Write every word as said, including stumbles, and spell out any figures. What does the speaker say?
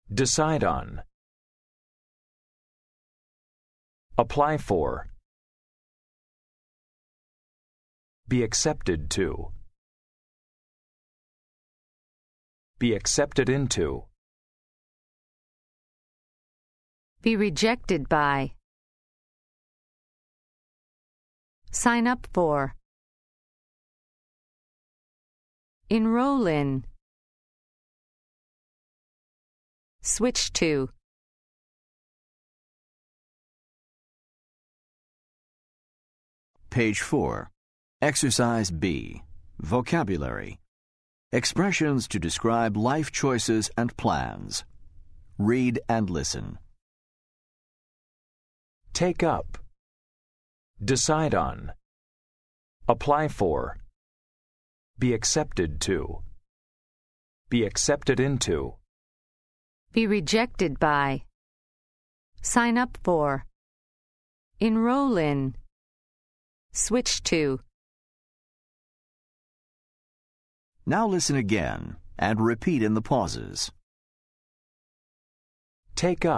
Decide on. Apply for. Be accepted to. Be accepted into. Be rejected by. Sign up for. Enroll in. Switch to. Page four. Exercise B. Vocabulary. Expressions to describe life choices and plans. Read and listen. Take up. Decide on. Apply for. Be accepted to. Be accepted into. Be rejected by. Sign up for. Enroll in. Switch to. Now listen again and repeat in the pauses. Take up.